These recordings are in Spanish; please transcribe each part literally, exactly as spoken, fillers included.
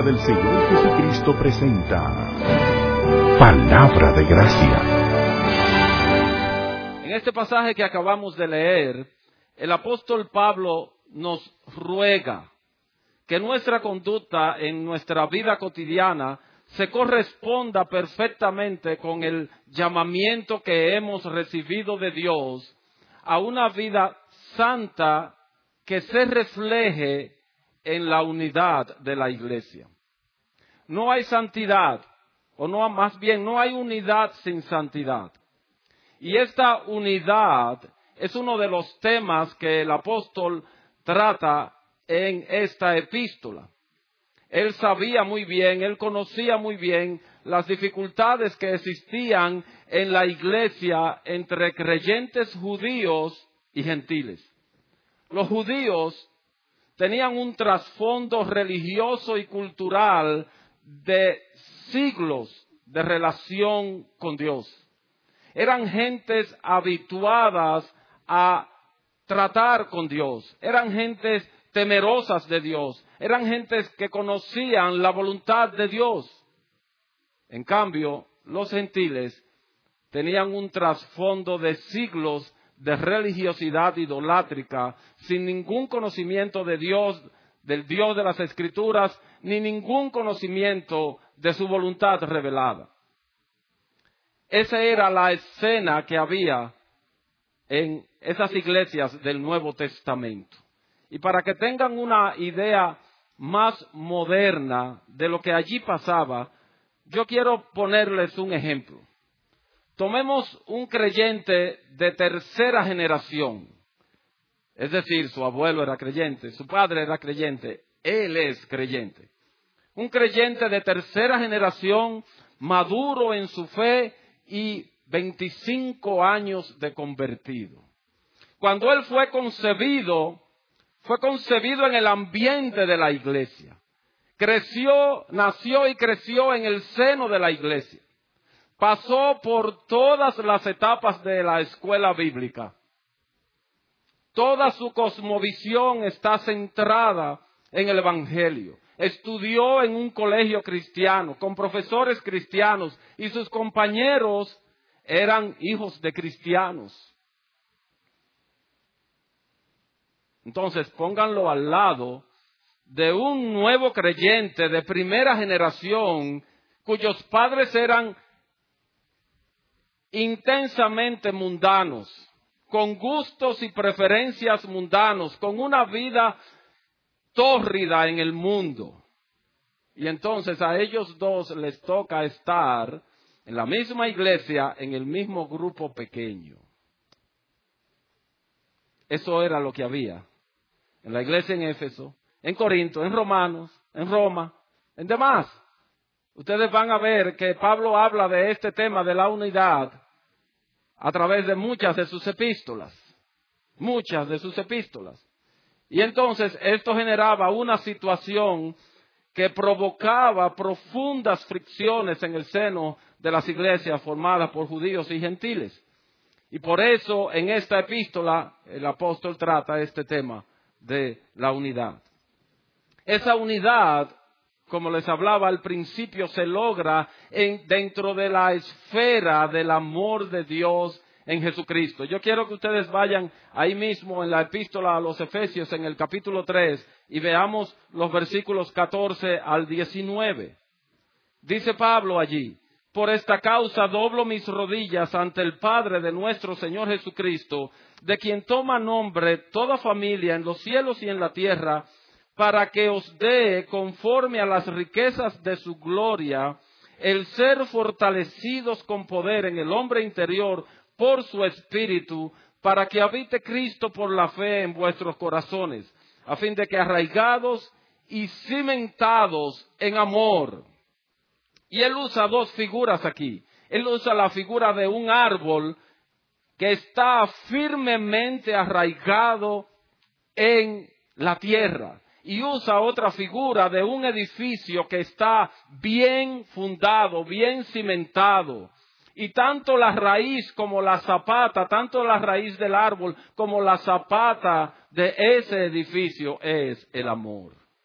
del Señor Jesucristo presenta Palabra de Gracia. En este pasaje que acabamos de leer, el apóstol Pablo nos ruega que nuestra conducta en nuestra vida cotidiana se corresponda perfectamente con el llamamiento que hemos recibido de Dios a una vida santa que se refleje en la unidad de la iglesia. No hay santidad, o no, más bien no hay unidad sin santidad. Y esta unidad es uno de los temas que el apóstol trata en esta epístola. Él sabía muy bien, él conocía muy bien las dificultades que existían en la iglesia entre creyentes judíos y gentiles. Los judíos tenían un trasfondo religioso y cultural de siglos de relación con Dios. Eran gentes habituadas a tratar con Dios, eran gentes temerosas de Dios, eran gentes que conocían la voluntad de Dios. En cambio, los gentiles tenían un trasfondo de siglos de religiosidad idolátrica, sin ningún conocimiento de Dios, del Dios de las Escrituras, ni ningún conocimiento de su voluntad revelada. Esa era la escena que había en esas iglesias del Nuevo Testamento. Y para que tengan una idea más moderna de lo que allí pasaba, yo quiero ponerles un ejemplo. Tomemos un creyente de tercera generación, es decir, su abuelo era creyente, su padre era creyente, él es creyente. Un creyente de tercera generación, maduro en su fe y veinticinco años de convertido. Cuando él fue concebido, fue concebido en el ambiente de la iglesia. Creció, nació y creció en el seno de la iglesia. Pasó por todas las etapas de la escuela bíblica. Toda su cosmovisión está centrada en el Evangelio. Estudió en un colegio cristiano, con profesores cristianos, y sus compañeros eran hijos de cristianos. Entonces, pónganlo al lado de un nuevo creyente de primera generación, cuyos padres eran intensamente mundanos, con gustos y preferencias mundanos, con una vida tórrida en el mundo. Y entonces a ellos dos les toca estar en la misma iglesia, en el mismo grupo pequeño. Eso era lo que había en la iglesia en Éfeso, en Corinto, en Romanos, en Roma, en demás. Ustedes van a ver que Pablo habla de este tema de la unidad a través de muchas de sus epístolas, muchas de sus epístolas. Y entonces esto generaba una situación que provocaba profundas fricciones en el seno de las iglesias formadas por judíos y gentiles. Y por eso en esta epístola el apóstol trata este tema de la unidad. Esa unidad, como les hablaba al principio, se logra en, dentro de la esfera del amor de Dios en Jesucristo. Yo quiero que ustedes vayan ahí mismo en la epístola a los Efesios, en el capítulo tres, y veamos los versículos catorce al diecinueve. Dice Pablo allí: por esta causa doblo mis rodillas ante el Padre de nuestro Señor Jesucristo, de quien toma nombre toda familia en los cielos y en la tierra, para que os dé, conforme a las riquezas de su gloria, el ser fortalecidos con poder en el hombre interior por su Espíritu, para que habite Cristo por la fe en vuestros corazones, a fin de que arraigados y cimentados en amor. Y él usa dos figuras aquí. Él usa la figura de un árbol que está firmemente arraigado en la tierra. Y usa otra figura de un edificio que está bien fundado, bien cimentado. Y tanto la raíz como la zapata, tanto la raíz del árbol como la zapata de ese edificio es el amor.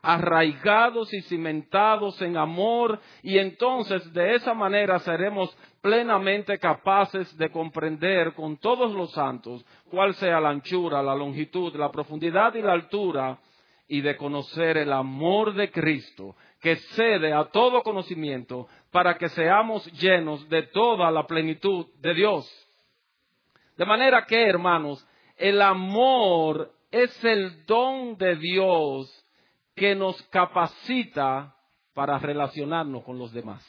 arraigados y cimentados en amor, y entonces de esa manera seremos plenamente capaces de comprender con todos los santos cuál sea la anchura, la longitud, la profundidad y la altura, y de conocer el amor de Cristo, que excede a todo conocimiento, para que seamos llenos de toda la plenitud de Dios. De manera que, hermanos, el amor es el don de Dios que nos capacita para relacionarnos con los demás.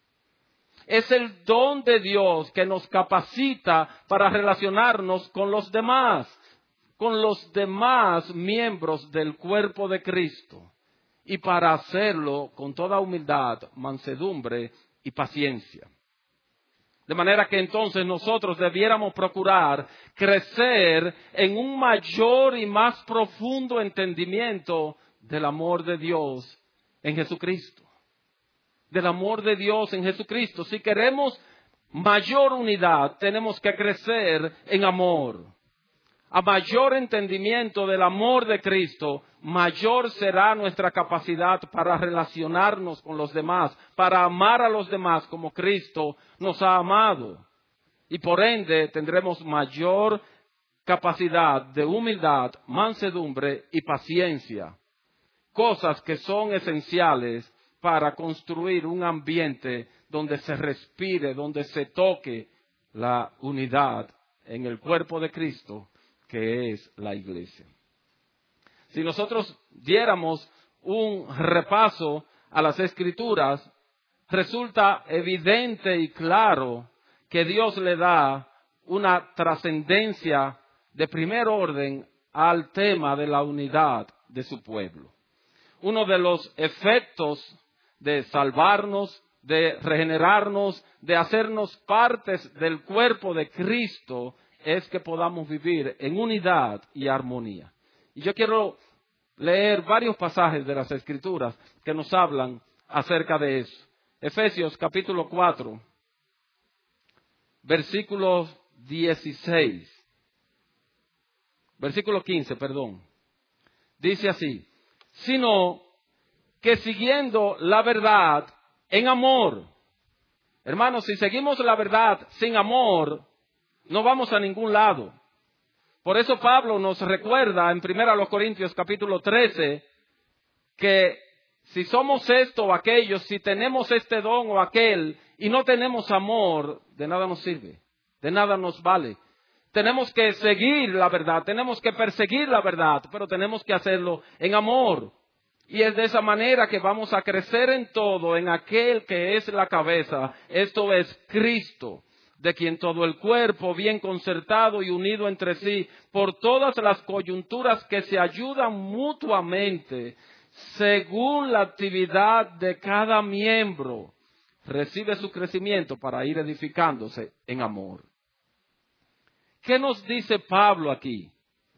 Es el don de Dios que nos capacita para relacionarnos con los demás, con los demás miembros del cuerpo de Cristo, y para hacerlo con toda humildad, mansedumbre y paciencia. De manera que entonces nosotros debiéramos procurar crecer en un mayor y más profundo entendimiento del amor de Dios en Jesucristo. Del amor de Dios en Jesucristo. Si queremos mayor unidad, tenemos que crecer en amor. A mayor entendimiento del amor de Cristo, mayor será nuestra capacidad para relacionarnos con los demás, para amar a los demás como Cristo nos ha amado. Y por ende tendremos mayor capacidad de humildad, mansedumbre y paciencia. Cosas que son esenciales para construir un ambiente donde se respire, donde se toque la unidad en el cuerpo de Cristo, que es la iglesia. Si nosotros diéramos un repaso a las Escrituras, resulta evidente y claro que Dios le da una trascendencia de primer orden al tema de la unidad de su pueblo. Uno de los efectos de salvarnos, de regenerarnos, de hacernos partes del cuerpo de Cristo, es que podamos vivir en unidad y armonía. Y yo quiero leer varios pasajes de las Escrituras que nos hablan acerca de eso. Efesios capítulo cuatro, versículo dieciséis. Versículo quince, perdón. Dice así: sino que siguiendo la verdad en amor. Hermanos, si seguimos la verdad sin amor, no vamos a ningún lado. Por eso Pablo nos recuerda en primera Corintios capítulo trece que si somos esto o aquello, si tenemos este don o aquel y no tenemos amor, de nada nos sirve, de nada nos vale. Tenemos que seguir la verdad, tenemos que perseguir la verdad, pero tenemos que hacerlo en amor. Y es de esa manera que vamos a crecer en todo, en aquel que es la cabeza, esto es Cristo, de quien todo el cuerpo, bien concertado y unido entre sí, por todas las coyunturas que se ayudan mutuamente, según la actividad de cada miembro, recibe su crecimiento para ir edificándose en amor. ¿Qué nos dice Pablo aquí?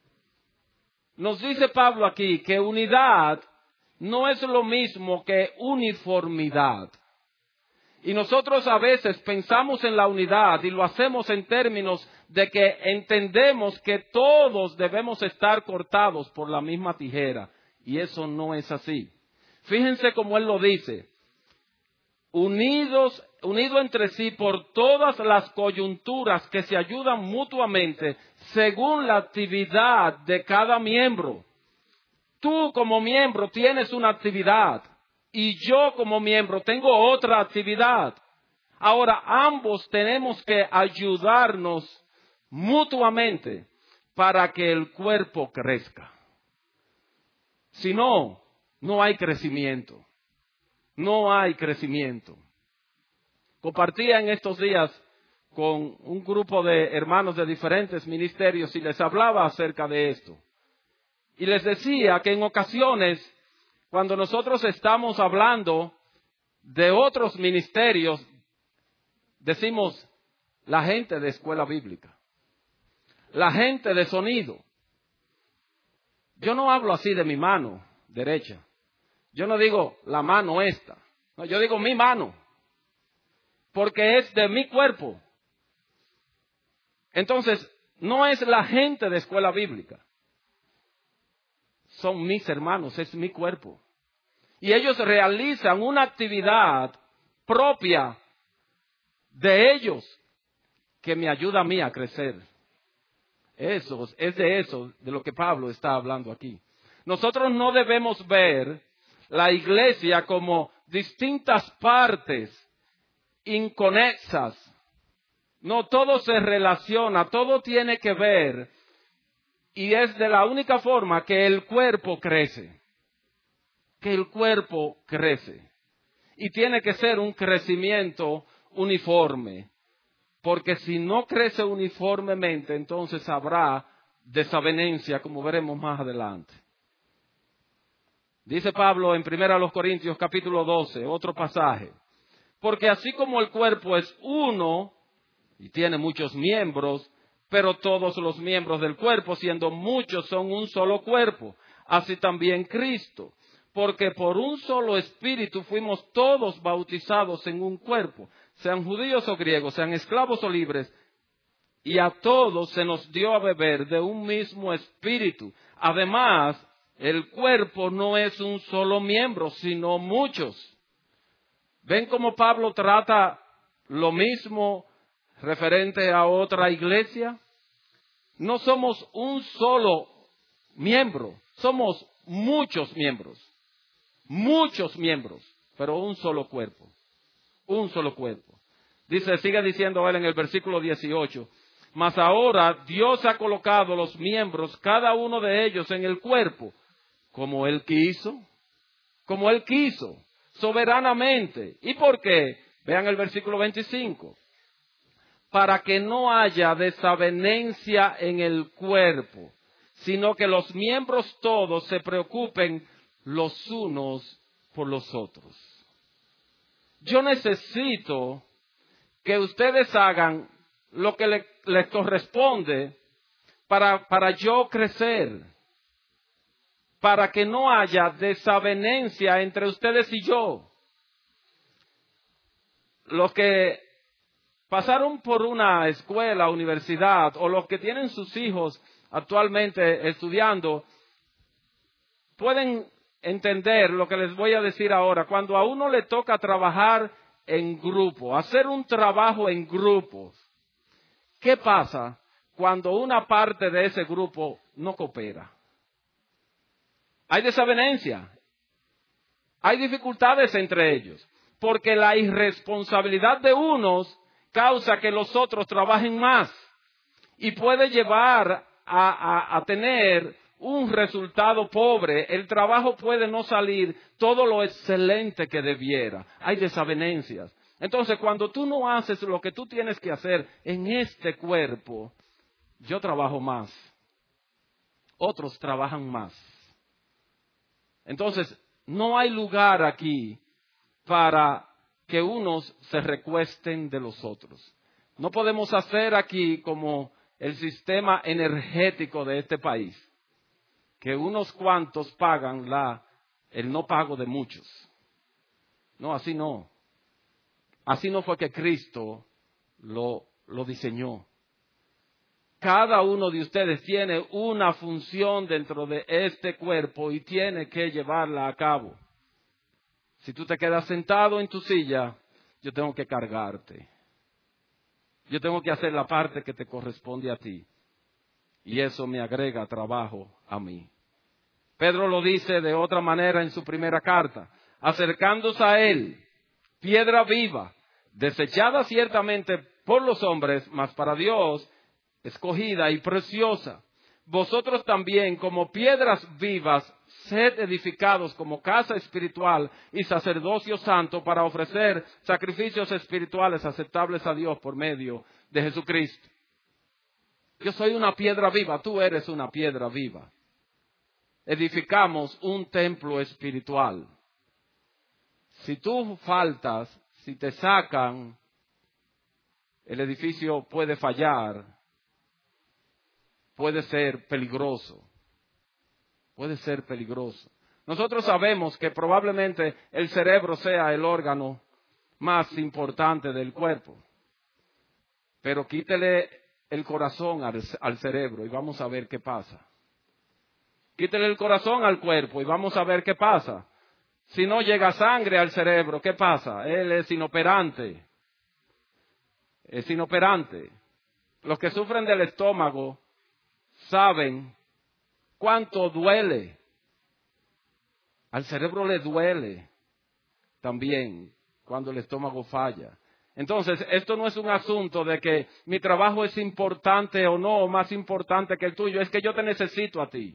Nos dice Pablo aquí que unidad no es lo mismo que uniformidad. Y nosotros a veces pensamos en la unidad y lo hacemos en términos de que entendemos que todos debemos estar cortados por la misma tijera. Y eso no es así. Fíjense cómo él lo dice. Unidos, unido entre sí por todas las coyunturas que se ayudan mutuamente según la actividad de cada miembro. Tú como miembro tienes una actividad. Y yo como miembro tengo otra actividad. Ahora ambos tenemos que ayudarnos mutuamente para que el cuerpo crezca. Si no, no hay crecimiento. No hay crecimiento. Compartía en estos días con un grupo de hermanos de diferentes ministerios y les hablaba acerca de esto. Y les decía que en ocasiones, cuando nosotros estamos hablando de otros ministerios, decimos la gente de escuela bíblica, la gente de sonido. Yo no hablo así de mi mano derecha. Yo no digo la mano esta. No, yo digo mi mano. Porque es de mi cuerpo. Entonces, no es la gente de escuela bíblica. Son mis hermanos, es mi cuerpo. y ellos realizan una actividad propia de ellos que me ayuda a mí a crecer. Eso, es de eso de lo que Pablo está hablando aquí. Nosotros no debemos ver la iglesia como distintas partes inconexas. No, todo se relaciona, todo tiene que ver, y es de la única forma que el cuerpo crece. Que el cuerpo crece. Y tiene que ser un crecimiento uniforme. Porque si no crece uniformemente, entonces habrá desavenencia, como veremos más adelante. Dice Pablo en primera Corintios capítulo doce, otro pasaje. Porque así como el cuerpo es uno y tiene muchos miembros, pero todos los miembros del cuerpo, siendo muchos, son un solo cuerpo, así también Cristo. Porque por un solo espíritu fuimos todos bautizados en un cuerpo, sean judíos o griegos, sean esclavos o libres, y a todos se nos dio a beber de un mismo espíritu. Además, el cuerpo no es un solo miembro, sino muchos. ¿Ven cómo Pablo trata lo mismo referente a otra iglesia? No somos un solo miembro, somos muchos miembros. Muchos miembros, pero un solo cuerpo. Un solo cuerpo. Dice, sigue diciendo él en el versículo dieciocho. Mas ahora Dios ha colocado los miembros, cada uno de ellos, en el cuerpo, como Él quiso. Como Él quiso, soberanamente. ¿Y por qué? Vean el versículo veinticinco. Para que no haya desavenencia en el cuerpo, sino que los miembros todos se preocupen los unos por los otros. Yo necesito que ustedes hagan lo que le, les corresponde para, para yo crecer, para que no haya desavenencia entre ustedes y yo. Los que pasaron por una escuela, universidad, o los que tienen sus hijos actualmente estudiando, pueden entender lo que les voy a decir ahora. Cuando a uno le toca trabajar en grupo, hacer un trabajo en grupos, ¿qué pasa cuando una parte de ese grupo no coopera? Hay desavenencia, hay dificultades entre ellos, porque la irresponsabilidad de unos causa que los otros trabajen más y puede llevar a, a, a tener un resultado pobre. El trabajo puede no salir todo lo excelente que debiera. Hay desavenencias. Entonces, cuando tú no haces lo que tú tienes que hacer en este cuerpo, yo trabajo más, otros trabajan más. Entonces, no hay lugar aquí para que unos se recuesten de los otros. No podemos hacer aquí como el sistema energético de este país, que unos cuantos pagan la, el no pago de muchos. No, así no. Así no fue que Cristo lo, lo diseñó. Cada uno de ustedes tiene una función dentro de este cuerpo y tiene que llevarla a cabo. Si tú te quedas sentado en tu silla, yo tengo que cargarte. Yo tengo que hacer la parte que te corresponde a ti. Y eso me agrega trabajo a mí. Pedro lo dice de otra manera en su primera carta. Acercándose a él, piedra viva, desechada ciertamente por los hombres, mas para Dios escogida y preciosa. Vosotros también, como piedras vivas, sed edificados como casa espiritual y sacerdocio santo para ofrecer sacrificios espirituales aceptables a Dios por medio de Jesucristo. Yo soy una piedra viva, tú eres una piedra viva. Edificamos un templo espiritual. Si tú faltas, si te sacan, el edificio puede fallar, puede ser peligroso, puede ser peligroso. Nosotros sabemos que probablemente el cerebro sea el órgano más importante del cuerpo, pero quítele el corazón al, al cerebro y vamos a ver qué pasa. Quítele el corazón al cuerpo y vamos a ver qué pasa. si no llega sangre al cerebro, ¿qué pasa? Él es inoperante. Es inoperante. Los que sufren del estómago saben cuánto duele. Al cerebro le duele también cuando el estómago falla. Entonces, esto no es un asunto de que mi trabajo es importante o no, o más importante que el tuyo. Es que yo te necesito a ti.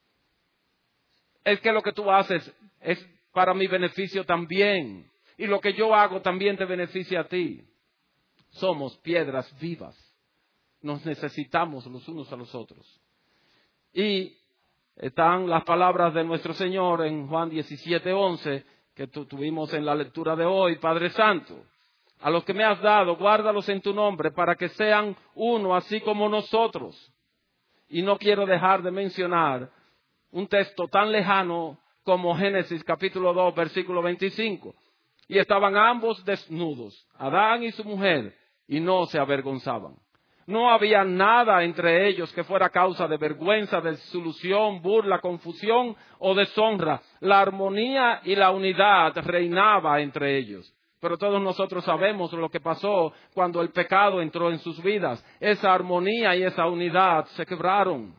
Es que lo que tú haces es para mi beneficio también. Y lo que yo hago también te beneficia a ti. Somos piedras vivas. Nos necesitamos los unos a los otros. Y están las palabras de nuestro Señor en Juan diecisiete once, que tu, tuvimos en la lectura de hoy. Padre Santo, a los que me has dado, guárdalos en tu nombre para que sean uno, así como nosotros. Y no quiero dejar de mencionar un texto tan lejano como Génesis capítulo dos, versículo veinticinco. Y estaban ambos desnudos, Adán y su mujer, y no se avergonzaban. No había nada entre ellos que fuera causa de vergüenza, desilusión, burla, confusión o deshonra. La armonía y la unidad reinaba entre ellos. Pero todos nosotros sabemos lo que pasó cuando el pecado entró en sus vidas. Esa armonía y esa unidad se quebraron.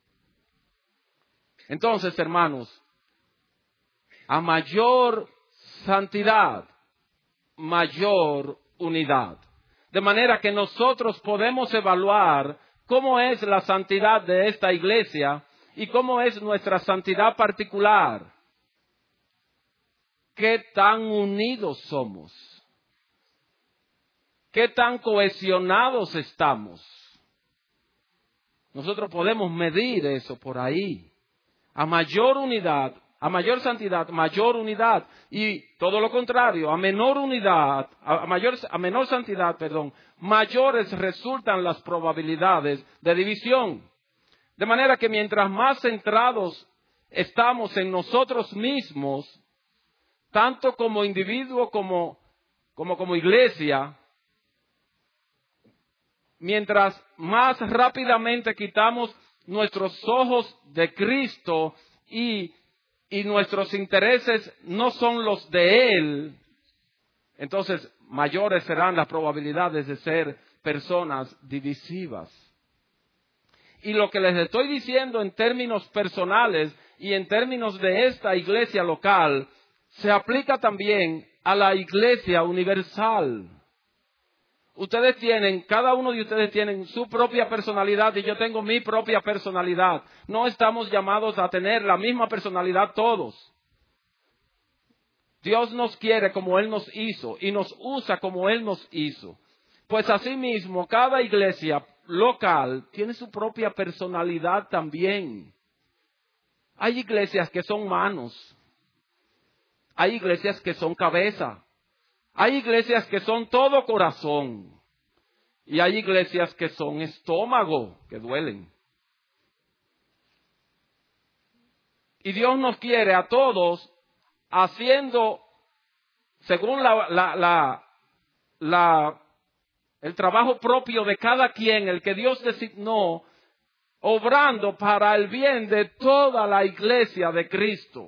Entonces, hermanos, a mayor santidad, mayor unidad. De manera que nosotros podemos evaluar cómo es la santidad de esta iglesia y cómo es nuestra santidad particular. ¿Qué tan unidos somos? ¿Qué tan cohesionados estamos? Nosotros podemos medir eso por ahí. A mayor unidad, a mayor santidad, mayor unidad. Y todo lo contrario, a menor unidad, a, mayor, a menor santidad, perdón, mayores resultan las probabilidades de división. De manera que mientras más centrados estamos en nosotros mismos, tanto como individuo como, como, como iglesia, mientras más rápidamente quitamos nuestros ojos de Cristo y, y nuestros intereses no son los de Él, entonces mayores serán las probabilidades de ser personas divisivas. Y lo que les estoy diciendo en términos personales y en términos de esta iglesia local, se aplica también a la iglesia universal. Ustedes tienen, cada uno de ustedes tienen su propia personalidad y yo tengo mi propia personalidad. No estamos llamados a tener la misma personalidad todos. Dios nos quiere como Él nos hizo y nos usa como Él nos hizo. Pues asimismo, cada iglesia local tiene su propia personalidad también. Hay iglesias que son manos. Hay iglesias que son cabeza. Hay iglesias que son todo corazón. Y hay iglesias que son estómago, que duelen. Y Dios nos quiere a todos haciendo, según la, la, la, la, el trabajo propio de cada quien, el que Dios designó, obrando para el bien de toda la iglesia de Cristo.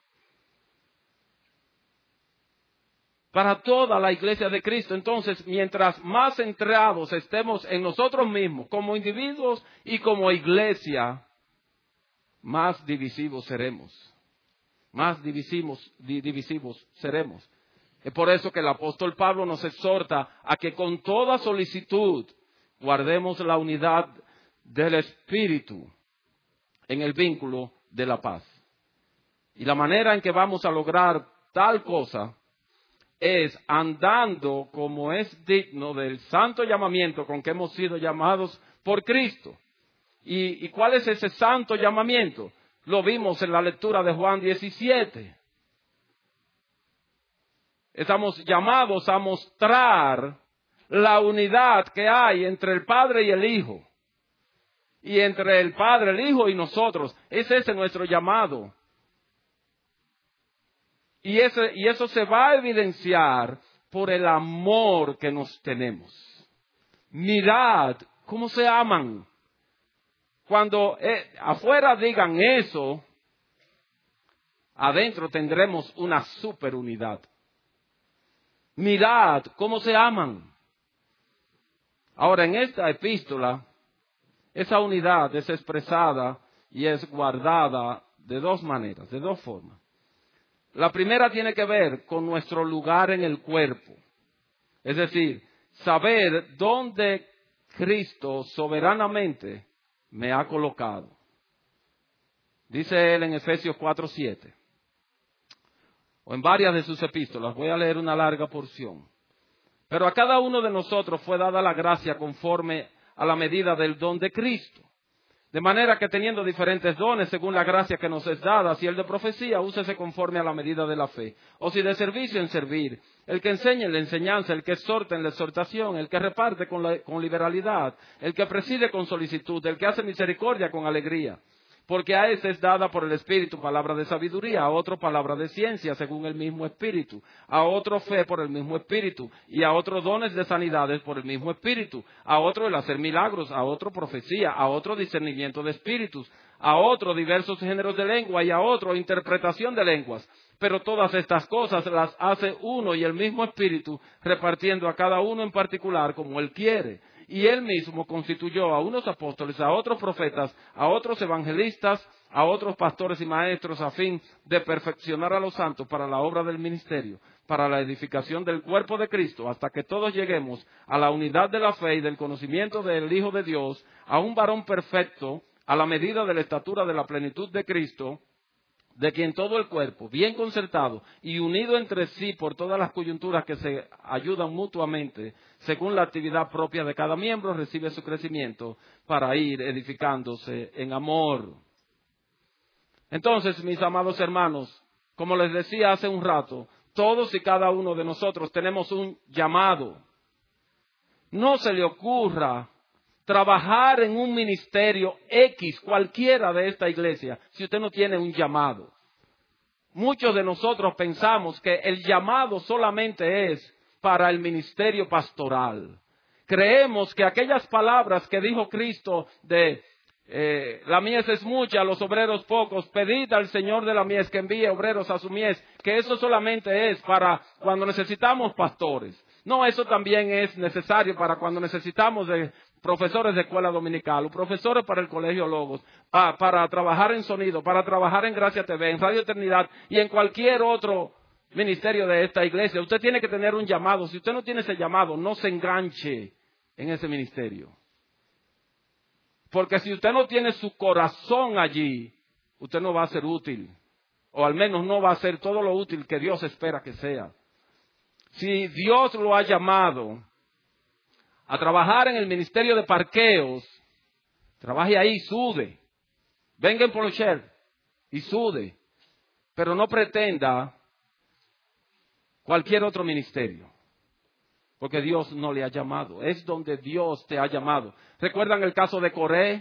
Para toda la iglesia de Cristo. Entonces, mientras más centrados estemos en nosotros mismos, como individuos y como iglesia, más divisivos seremos. Más divisivos, divisivos seremos. Es por eso que el apóstol Pablo nos exhorta a que con toda solicitud guardemos la unidad del Espíritu en el vínculo de la paz. Y la manera en que vamos a lograr tal cosa es andando como es digno del santo llamamiento con que hemos sido llamados por Cristo. ¿Y, y cuál es ese santo llamamiento? Lo vimos en la lectura de Juan diecisiete. Estamos llamados a mostrar la unidad que hay entre el Padre y el Hijo. Y entre el Padre, el Hijo y nosotros. Es ese nuestro llamado. Y, ese, y eso se va a evidenciar por el amor que nos tenemos. Mirad cómo se aman. Cuando eh, afuera digan eso, adentro tendremos una superunidad. Mirad cómo se aman. Ahora, en esta epístola, esa unidad es expresada y es guardada de dos maneras, de dos formas. La primera tiene que ver con nuestro lugar en el cuerpo. Es decir, saber dónde Cristo soberanamente me ha colocado. Dice él en Efesios cuatro siete, o en varias de sus epístolas, voy a leer una larga porción. Pero a cada uno de nosotros fue dada la gracia conforme a la medida del don de Cristo. De manera que teniendo diferentes dones según la gracia que nos es dada, si el de profecía, úsese conforme a la medida de la fe. O si de servicio, en servir. El que enseña en la enseñanza, el que exhorta en la exhortación, el que reparte con, la, con liberalidad, el que preside con solicitud, el que hace misericordia con alegría. Porque a ese es dada por el Espíritu palabra de sabiduría, a otro palabra de ciencia según el mismo Espíritu, a otro fe por el mismo Espíritu, y a otro dones de sanidades por el mismo Espíritu, a otro el hacer milagros, a otro profecía, a otro discernimiento de espíritus, a otro diversos géneros de lengua y a otro interpretación de lenguas. Pero todas estas cosas las hace uno y el mismo Espíritu, repartiendo a cada uno en particular como Él quiere. Y Él mismo constituyó a unos apóstoles, a otros profetas, a otros evangelistas, a otros pastores y maestros, a fin de perfeccionar a los santos para la obra del ministerio, para la edificación del cuerpo de Cristo, hasta que todos lleguemos a la unidad de la fe y del conocimiento del Hijo de Dios, a un varón perfecto, a la medida de la estatura de la plenitud de Cristo, de quien todo el cuerpo, bien concertado y unido entre sí por todas las coyunturas que se ayudan mutuamente, según la actividad propia de cada miembro, recibe su crecimiento para ir edificándose en amor. Entonces, mis amados hermanos, como les decía hace un rato, todos y cada uno de nosotros tenemos un llamado. No se le ocurra trabajar en un ministerio X, cualquiera de esta iglesia, si usted no tiene un llamado. Muchos de nosotros pensamos que el llamado solamente es para el ministerio pastoral. Creemos que aquellas palabras que dijo Cristo de eh, la mies es mucha, los obreros pocos, pedid al Señor de la mies que envíe obreros a su mies, que eso solamente es para cuando necesitamos pastores. No, eso también es necesario para cuando necesitamos de profesores de escuela dominical, o profesores para el colegio Logos, para, para trabajar en sonido, para trabajar en Gracia T V, en Radio Eternidad y en cualquier otro ministerio de esta iglesia. Usted tiene que tener un llamado. Si usted no tiene ese llamado, no se enganche en ese ministerio. Porque si usted no tiene su corazón allí, usted no va a ser útil. O al menos no va a ser todo lo útil que Dios espera que sea. Si Dios lo ha llamado a trabajar en el ministerio de parqueos, trabaje ahí, sude. Venga en Polocher y sude. Pero no pretenda cualquier otro ministerio. Porque Dios no le ha llamado. Es donde Dios te ha llamado. ¿Recuerdan el caso de Coré?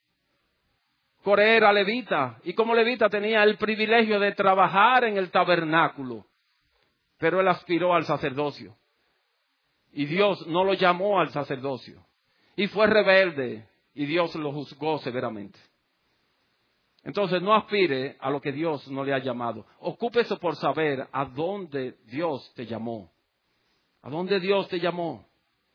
Coré era levita. Y como levita tenía el privilegio de trabajar en el tabernáculo. Pero él aspiró al sacerdocio. Y Dios no lo llamó al sacerdocio. Y fue rebelde. Y Dios lo juzgó severamente. Entonces no aspire a lo que Dios no le ha llamado. Ocúpese por saber a dónde Dios te llamó. ¿A dónde Dios te llamó?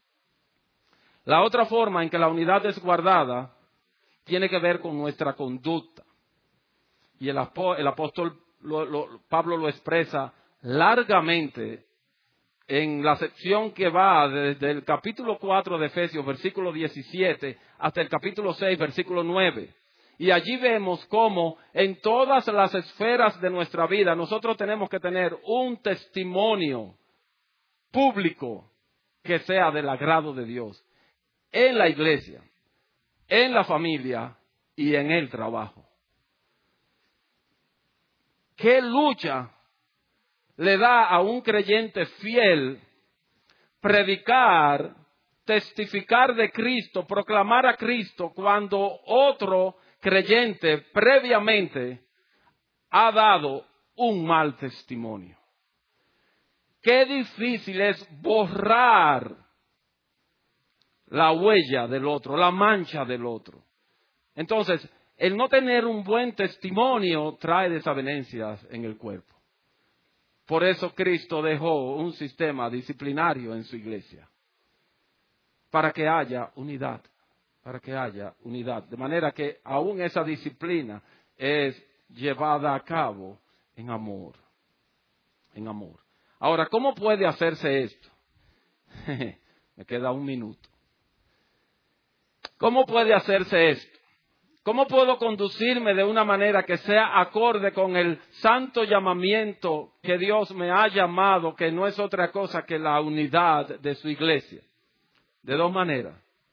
La otra forma en que la unidad es guardada tiene que ver con nuestra conducta. Y el, apó, el apóstol lo, lo, Pablo lo expresa largamente en la sección que va desde el capítulo cuatro de Efesios, versículo diecisiete, hasta el capítulo seis, versículo nueve. Y allí vemos cómo en todas las esferas de nuestra vida nosotros tenemos que tener un testimonio público que sea del agrado de Dios. En la iglesia, en la familia y en el trabajo. ¿Qué lucha le da a un creyente fiel predicar, testificar de Cristo, proclamar a Cristo cuando otro creyente previamente ha dado un mal testimonio? Qué difícil es borrar la huella del otro, la mancha del otro. Entonces, el no tener un buen testimonio trae desavenencias en el cuerpo. Por eso Cristo dejó un sistema disciplinario en su iglesia, para que haya unidad, para que haya unidad. De manera que aún esa disciplina es llevada a cabo en amor, en amor. Ahora, ¿cómo puede hacerse esto? Me queda un minuto. ¿Cómo puede hacerse esto? ¿Cómo puedo conducirme de una manera que sea acorde con el santo llamamiento que Dios me ha llamado, que no es otra cosa que la unidad de su iglesia? De dos maneras.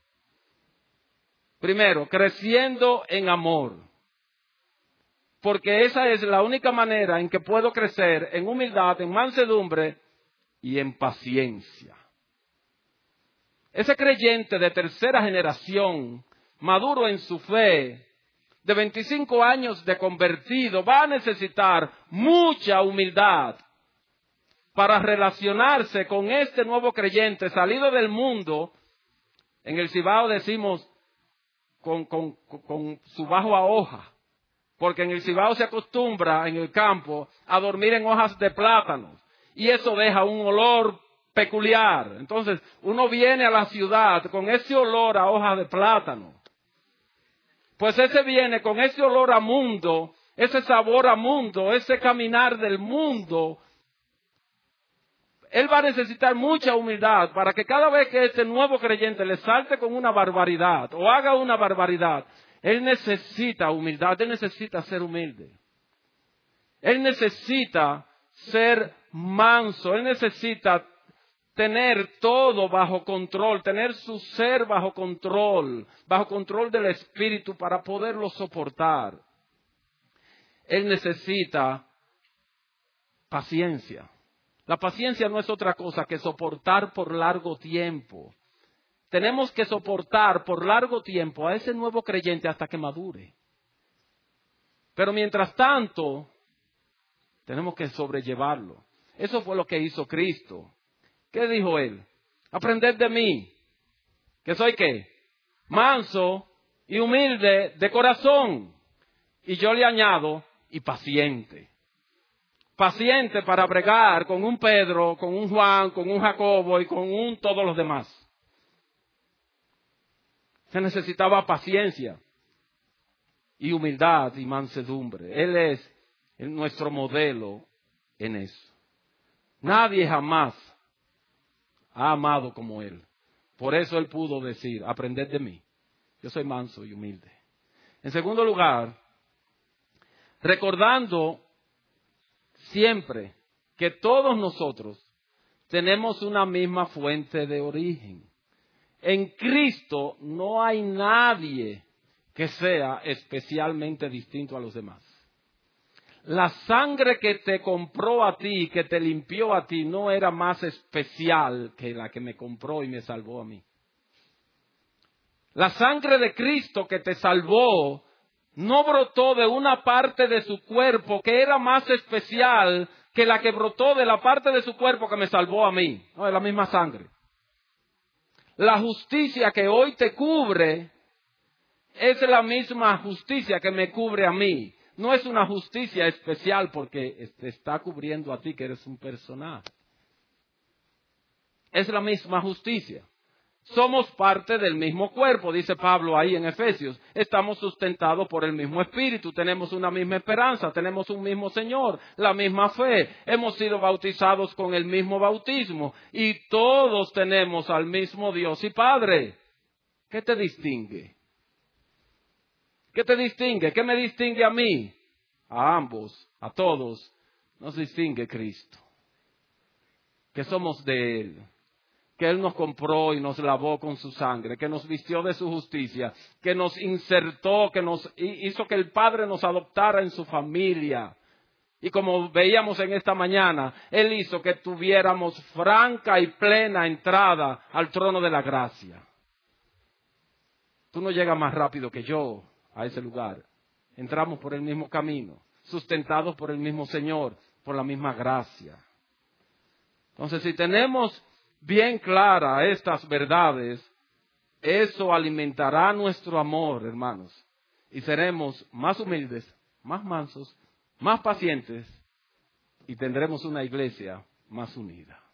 Primero, creciendo en amor. Porque esa es la única manera en que puedo crecer en humildad, en mansedumbre y en paciencia. Ese creyente de tercera generación, maduro en su fe, de veinticinco años de convertido, va a necesitar mucha humildad para relacionarse con este nuevo creyente salido del mundo. En el Cibao decimos con, con, con su bajo a hoja, porque en el Cibao se acostumbra en el campo a dormir en hojas de plátanos y eso deja un olor peculiar. Entonces uno viene a la ciudad con ese olor a hojas de plátano. Pues ese viene con ese olor a mundo, ese sabor a mundo, ese caminar del mundo. Él va a necesitar mucha humildad para que cada vez que este nuevo creyente le salte con una barbaridad o haga una barbaridad, él necesita humildad, él necesita ser humilde. Él necesita ser manso, él necesita tener todo bajo control, tener su ser bajo control, bajo control del espíritu para poderlo soportar. Él necesita paciencia. La paciencia no es otra cosa que soportar por largo tiempo. Tenemos que soportar por largo tiempo a ese nuevo creyente hasta que madure. Pero mientras tanto, tenemos que sobrellevarlo. Eso fue lo que hizo Cristo. ¿Qué dijo él? Aprended de mí, que soy ¿qué? Manso y humilde de corazón. Y yo le añado, y paciente. Paciente para bregar con un Pedro, con un Juan, con un Jacobo y con un todos los demás. Se necesitaba paciencia y humildad y mansedumbre. Él es nuestro modelo en eso. Nadie jamás ha amado como Él. Por eso Él pudo decir, aprended de mí. Yo soy manso y humilde. En segundo lugar, recordando siempre que todos nosotros tenemos una misma fuente de origen. En Cristo no hay nadie que sea especialmente distinto a los demás. La sangre que te compró a ti, que te limpió a ti, no era más especial que la que me compró y me salvó a mí. La sangre de Cristo que te salvó no brotó de una parte de su cuerpo que era más especial que la que brotó de la parte de su cuerpo que me salvó a mí. No, es la misma sangre. La justicia que hoy te cubre es la misma justicia que me cubre a mí. No es una justicia especial porque te está cubriendo a ti que eres un personaje. Es la misma justicia. Somos parte del mismo cuerpo, dice Pablo ahí en Efesios. Estamos sustentados por el mismo Espíritu, tenemos una misma esperanza, tenemos un mismo Señor, la misma fe. Hemos sido bautizados con el mismo bautismo y todos tenemos al mismo Dios y Padre. ¿Qué te distingue? ¿Qué te distingue? ¿Qué me distingue a mí? A ambos, a todos, nos distingue Cristo. Que somos de Él. Que Él nos compró y nos lavó con su sangre, que nos vistió de su justicia, que nos insertó, que nos hizo que el Padre nos adoptara en su familia. Y como veíamos en esta mañana, Él hizo que tuviéramos franca y plena entrada al trono de la gracia. Tú no llegas más rápido que yo a ese lugar. Entramos por el mismo camino, sustentados por el mismo Señor, por la misma gracia. Entonces, si tenemos bien claras estas verdades, eso alimentará nuestro amor, hermanos. y seremos más humildes, más mansos, más pacientes y tendremos una iglesia más unida.